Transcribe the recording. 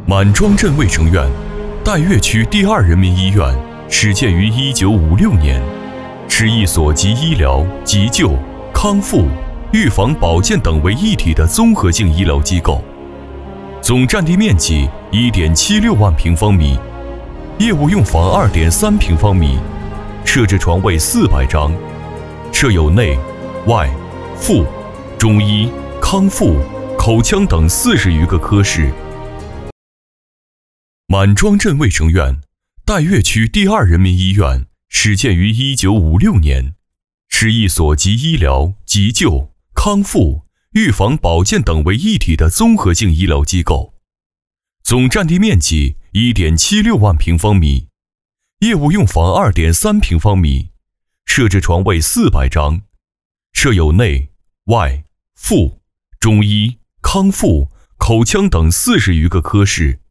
满庄镇卫生院，岱岳区第2人民医院始建于1956年，是一所集医疗、急救、康复、预防、保健等为一体的综合性医疗机构，总占地面积1.76万平方米，业务用房2.3平方米，设置床位400张，设有内、外、妇、中医、康复、口腔等40余个科室。满庄镇卫生院，岱岳区第2人民医院始建于1956年，是一所集医疗、急救、康复、预防、保健等为一体的综合性医疗机构，总占地面积1.76万平方米，业务用房2.3平方米，设置床位400张，设有内、外、妇、中医、康复、口腔等40余个科室。